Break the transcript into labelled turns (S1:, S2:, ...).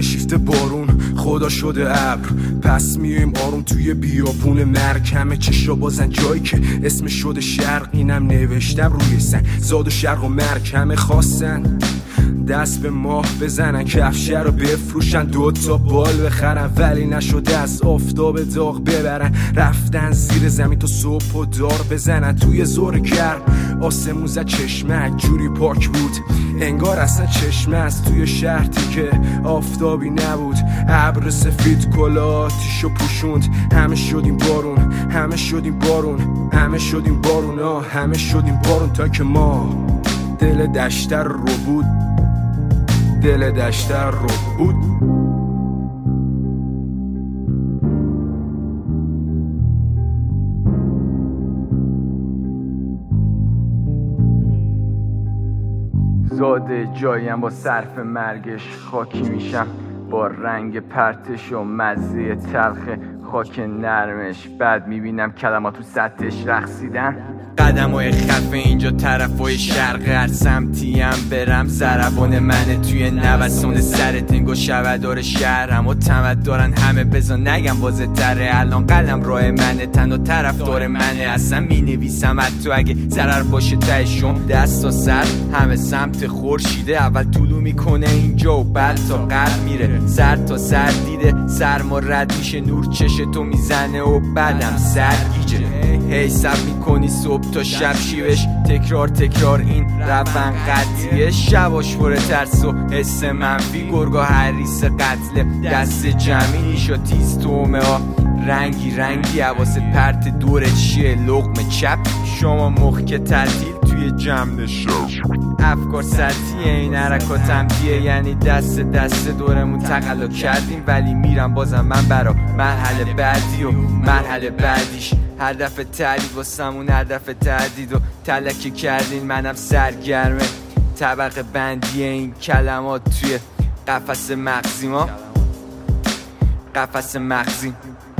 S1: همه شیفته بارون، خدا شده ابر، پس میایم آروم توی بیابون مرگ. همه چشا بازن جایی که اسم شده شرق، اینم نوشتم روی سنگ، زاد و شرق و مرگ. همه خواستن دست به ماه بزنن، کفشه رو بفروشن، 2 تا بال بخرن، ولی نشده از آفتاب داغ ببرن. رفتن زیر زمین تا صبح و دار بزنن، توی زور گرم آسمون زد چشمک، جوری پاک بود انگار اصلا چشمه است. توی شهری که آفتابی نبود، ابر سفید کلاتیشو پوشوند. همه شدیم بارون، همه شدیم بارون، همه شدیم بارون، همه شدیم بارون، تا که ما دل دشتر رو بود، دل دشتر رو بود.
S2: زاده جایم با صرف مرگش، خاکی میشم با رنگ پرتش و مزه تلخ خاک نرمش. بعد میبینم کلمات تو سطحش رقصیدن، قدمای خفه اینجا طرفای شرق. هر سمتیم برم ضربان منه، توی نوسان سر تنگو شبدار شهرم و تمت دارن همه، بزن نگم بازه تره. الان قلم راه منه، تن و طرف دار منه، اصلا می نویسم حتی اگه ضرر باشه تهشون. دست تا سر همه سمت خورشیده، اول طولو میکنه اینجا و بعد تا قلب میره. سر تا سر دیده سرما رد میشه، نور چش تو میزنه و بعدم سرگیجه. هی سب میکنی صبح تا شب شیوش، تکرار تکرار این روند قطعیه. شباش پر ترس و حس منفی، گرگا حریص قتل دست جمعی. نیشا تیز تومه ها رنگی رنگی، حواست پرت دورت چیه لقمه چپ. شما مخ که تعطیل توی جمع نشو، افکار سطحیه این حرکات همتیه، یعنی دست دست دورمون تقلا کردیم. ولی میرم بازم من برا مرحله بعدی و مرحله بعدیش. هدف تعدید واسمون هدف تعدید و تلکه کردین، منم سرگرمه طبقه بندی این کلمات توی قفس مغزی. ما قفس مغزی